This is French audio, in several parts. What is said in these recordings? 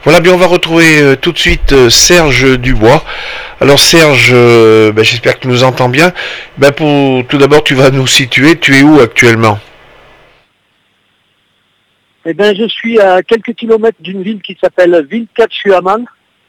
Voilà, bien on va retrouver tout de suite Serge Dubois. Alors Serge, j'espère que tu nous entends bien. Tout d'abord, tu vas nous situer. Tu es où actuellement? Eh bien, je suis à quelques kilomètres d'une ville qui s'appelle Villecate-Chuaman,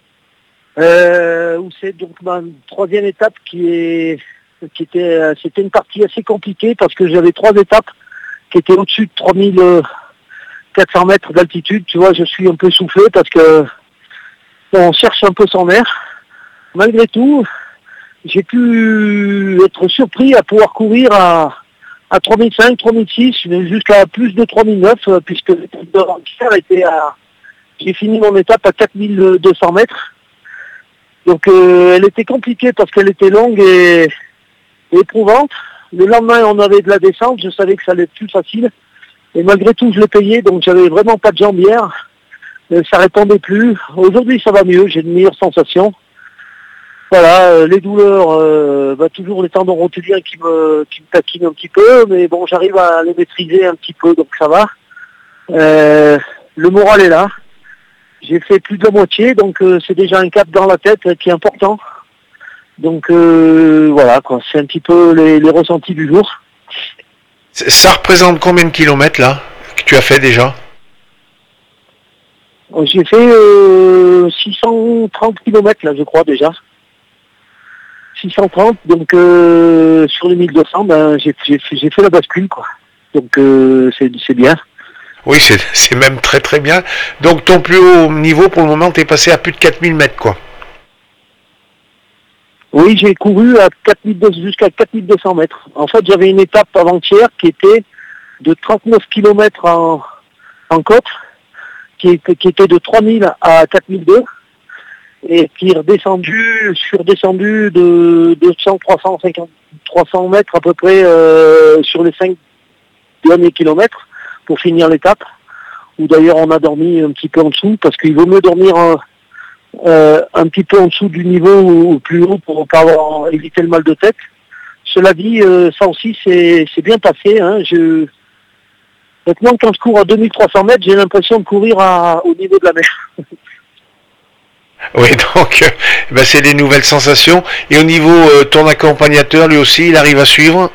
où c'est donc ma troisième étape c'était une partie assez compliquée parce que j'avais trois étapes qui étaient au-dessus de 3400 mètres d'altitude. Tu vois, je suis un peu soufflé parce que on cherche un peu son air. Malgré tout, j'ai pu être surpris à pouvoir courir à 3005, 3006, jusqu'à plus de 3009, puisque l'étape d'avant-hier j'ai fini mon étape à 4200 mètres. Donc elle était compliquée parce qu'elle était longue et éprouvante. Le lendemain, on avait de la descente, je savais que ça allait être plus facile. Et malgré tout, je l'ai payé, donc j'avais vraiment pas de jambière. Ça répondait plus. Aujourd'hui, ça va mieux, j'ai de meilleures sensations. Voilà, les douleurs, toujours les tendons rotuliens qui me taquinent un petit peu, mais bon, j'arrive à les maîtriser un petit peu, donc ça va. Le moral est là. J'ai fait plus de la moitié, donc c'est déjà un cap dans la tête qui est important. Donc voilà, quoi, c'est un petit peu les ressentis du jour. Ça représente combien de kilomètres là que tu as fait déjà? J'ai fait 630 km là, je crois déjà. 630, donc sur les 1200, j'ai fait la bascule, quoi. Donc c'est bien. Oui, c'est même très très bien. Donc ton plus haut niveau pour le moment, tu es passé à plus de 4000 mètres, quoi. Oui, j'ai couru jusqu'à 4200 mètres. En fait, j'avais une étape avant-hier qui était de 39 km en côte, qui était de 3000 à 4002. Et qui est surdescendu de 200, 300 mètres à peu près sur les 5 derniers kilomètres pour finir l'étape, où d'ailleurs on a dormi un petit peu en dessous, parce qu'il vaut mieux dormir un petit peu en dessous du niveau ou plus haut pour pas éviter le mal de tête. Cela dit, ça aussi c'est bien passé. Hein. Maintenant, quand je cours à 2300 mètres, j'ai l'impression de courir au niveau de la mer. Oui, donc c'est des nouvelles sensations. Et au niveau ton accompagnateur, lui aussi, il arrive à suivre?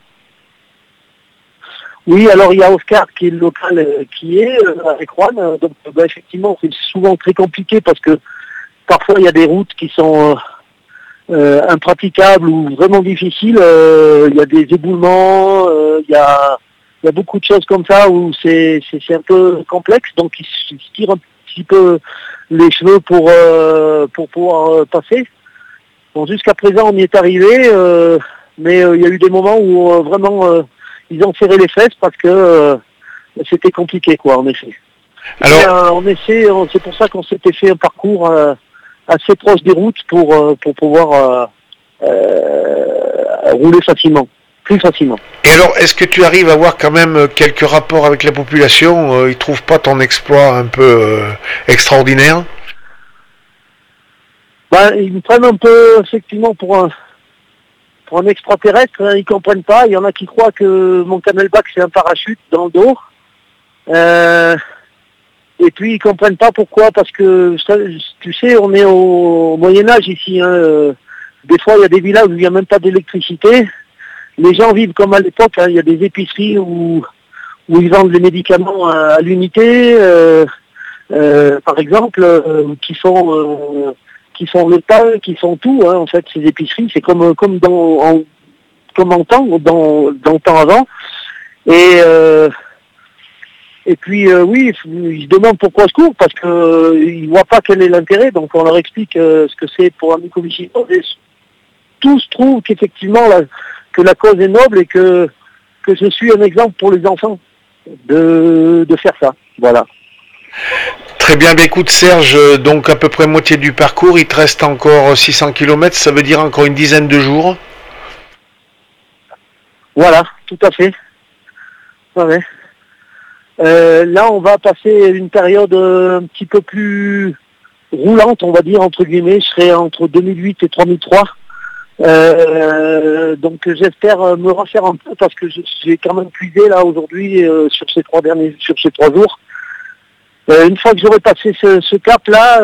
Oui, alors il y a Oscar qui est le local qui est avec Juan. Donc effectivement, c'est souvent très compliqué parce que parfois il y a des routes qui sont impraticables ou vraiment difficiles. Il y a des éboulements, il y a beaucoup de choses comme ça où c'est un peu complexe. Donc il se tire un petit peu les cheveux pour pouvoir passer. Bon, jusqu'à présent, on y est arrivé, mais il y a eu des moments où vraiment ils ont serré les fesses parce que c'était compliqué, quoi, en effet. Alors, c'est pour ça qu'on s'était fait un parcours assez proche des routes pour pouvoir rouler facilement, plus facilement. Et alors, est-ce que tu arrives à avoir quand même quelques rapports avec la population? Ils ne trouvent pas ton exploit un peu extraordinaire? Ils me prennent un peu, effectivement, pour un extraterrestre, hein, ils comprennent pas. Il y en a qui croient que mon camelback c'est un parachute dans le dos. Et puis ils comprennent pas pourquoi, parce que tu sais, on est au Moyen-Âge ici. Hein, des fois il y a des villages où il n'y a même pas d'électricité. Les gens vivent comme à l'époque, hein, il y a des épiceries où ils vendent les médicaments à l'unité, par exemple, qui sont le pain, qui sont tout, hein, en fait, ces épiceries, c'est comme dans le temps avant. Et puis oui, ils se demandent pourquoi je cours, parce qu'ils ne voient pas quel est l'intérêt, donc on leur explique ce que c'est pour un mycomycétose. Et tous trouvent qu'effectivement que la cause est noble et que je suis un exemple pour les enfants de faire ça. Voilà. Très bien, écoute Serge, donc à peu près moitié du parcours, il te reste encore 600 km, ça veut dire encore une dizaine de jours? Voilà, tout à fait. Ouais. Là, on va passer une période un petit peu plus roulante, on va dire, entre guillemets. Je serai entre 2008 et 3003. Donc j'espère me refaire un peu parce que j'ai quand même puisé là aujourd'hui sur ces 3 jours. Une fois que j'aurai passé ce cap-là,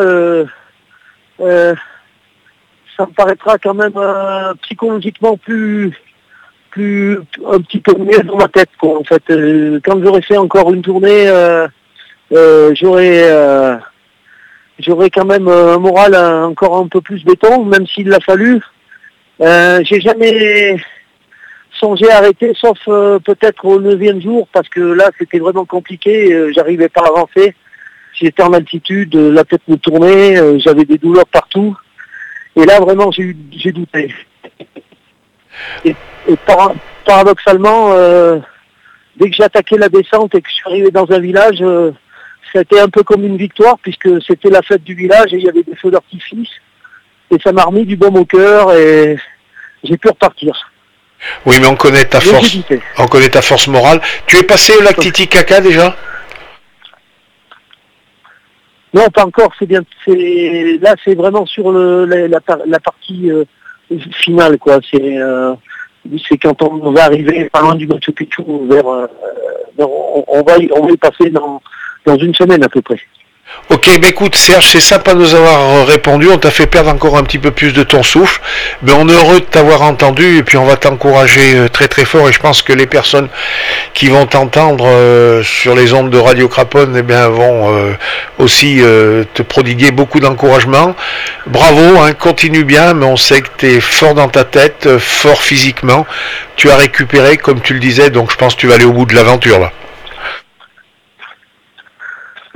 ça me paraîtra quand même psychologiquement plus un petit peu mieux dans ma tête, quoi. En fait, quand j'aurai fait encore une tournée, j'aurai quand même un moral encore un peu plus béton, même s'il l'a fallu. J'ai jamais songé à arrêter, sauf peut-être au 9e jour, parce que là c'était vraiment compliqué, j'arrivais pas à avancer. J'étais en altitude, la tête me tournait, j'avais des douleurs partout. Et là vraiment j'ai douté. Et paradoxalement, dès que j'ai attaqué la descente et que je suis arrivé dans un village, c'était un peu comme une victoire, puisque c'était la fête du village et il y avait des feux d'artifice. Et ça m'a remis du baume au cœur et j'ai pu repartir. Oui, mais on connaît ta force morale. Tu es passé au lac Titicaca déjà? Non, pas encore. C'est bien. Là, c'est vraiment sur la partie finale, quoi. C'est quand on va arriver pas loin du Machu Picchu, on va y passer dans une semaine à peu près. Ok, ben écoute Serge, c'est sympa de nous avoir répondu, on t'a fait perdre encore un petit peu plus de ton souffle, mais on est heureux de t'avoir entendu et puis on va t'encourager très très fort et je pense que les personnes qui vont t'entendre sur les ondes de Radio Craponne eh bien, vont aussi te prodiguer beaucoup d'encouragement. Bravo, hein, continue bien, mais on sait que tu es fort dans ta tête, fort physiquement, tu as récupéré comme tu le disais, donc je pense que tu vas aller au bout de l'aventure là.